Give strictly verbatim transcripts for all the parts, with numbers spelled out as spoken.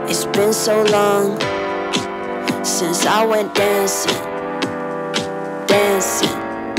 It's been so long since I went dancing, dancing.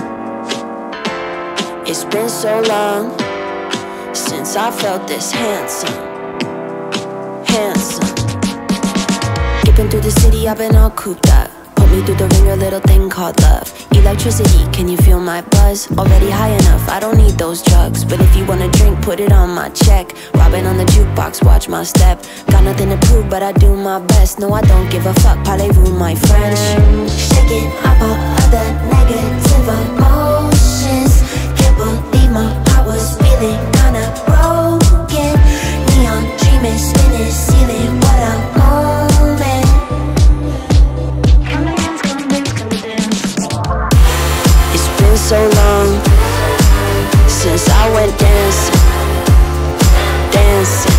It's been so long since I felt this handsome, handsome. Dipping through the city, I've been all cooped up. Put me through the ringer, little thing called love. Electricity, can you feel my buzz? Already high enough, I don't need those drugs. But if you wanna drink, put it on my check. Robbing on the jukebox, watch my step. Got nothing to prove, but I do my best. No, I don't give a fuck, parlez-vous my French. Shaking up all other negative emotions. Can't believe my heart was feeling kinda broken. Neon dreaming, spinning, ceiling, what a moment. It's been so long since I went dancing, dancing.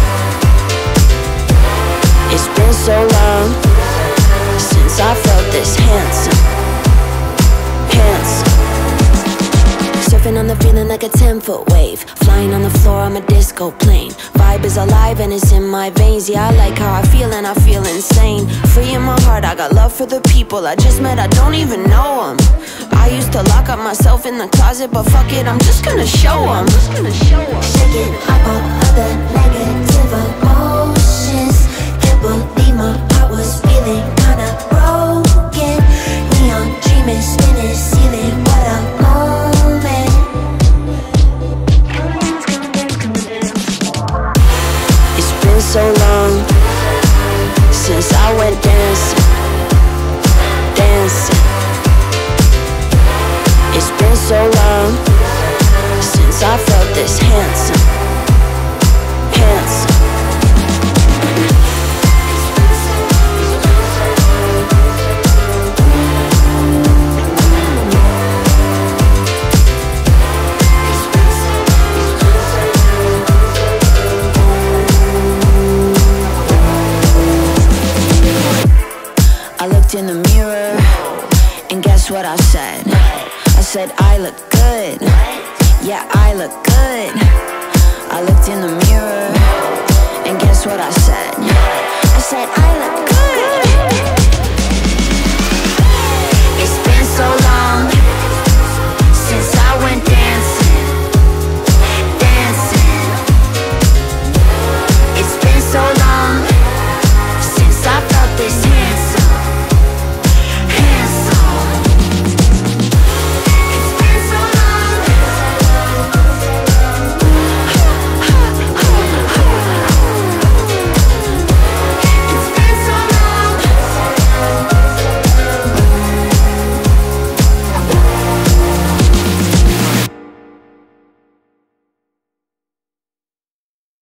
It's been so long since I felt this handsome, handsome. Surfing on the feeling like a ten-foot wave. Flying on the floor, I'm a disco plane. Vibe is alive and it's in my veins. Yeah, I like how I feel and I feel insane. Free in my heart, I got love for the people I just met, I don't even know them. I used to lock up myself in the closet, but fuck it, I'm just gonna show them. Shaking up all other negative emotions. Can't believe my heart was feeling kinda broken. Neon dreaming, spinning, ceiling, what a moment. It's been so long since I went dancing, dancing. It's been so long since I felt this handsome, handsome. I looked in the mirror and guess what I said? I said I look good, yeah I look good. I looked in the mirror and guess what I said? I said I look good.